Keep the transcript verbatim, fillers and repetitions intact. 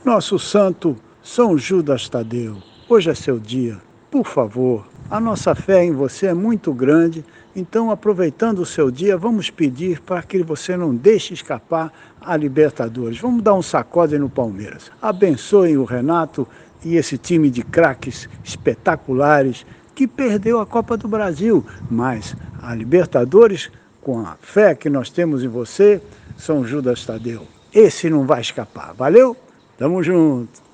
Nosso santo São Judas Tadeu, hoje é seu dia. Por favor, a nossa fé em você é muito grande, então aproveitando o seu dia, vamos pedir para que você não deixe escapar a Libertadores. Vamos dar um sacode no Palmeiras. Abençoem o Renato e esse time de craques espetaculares que perdeu a Copa do Brasil, mas a Libertadores, com a fé que nós temos em você, São Judas Tadeu, esse não vai escapar. Valeu? Tamo junto.